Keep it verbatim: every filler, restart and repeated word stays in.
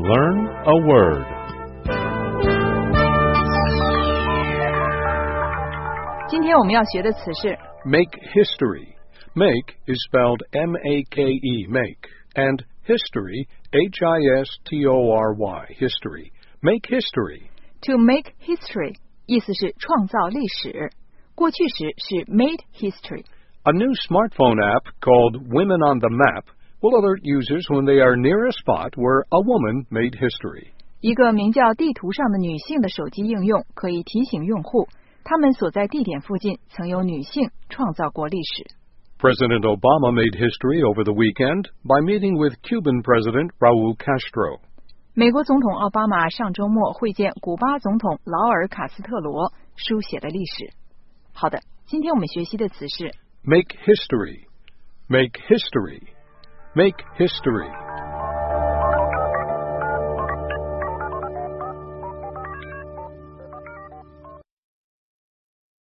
learn a word. 今天我们要学的词是 Make history. Make is spelled M A K E, make, and history, H I S T O R Y, history. Make history. to make history 意思是创造历史，过去时是 made history。 A new smartphone app called Women on the Map will alert users when they are near a spot where a woman made history. 一个名叫地图上的女性的手机应用可以提醒用户，他们所在地点附近曾有女性创造过历史。 President Obama made history over the weekend by meeting with Cuban President Raul Castro. 美国总统奥巴马上周末会见古巴总统劳尔·卡斯特罗，书写了历史。好的，今天我们学习的词是 Make history. Make history. Make history.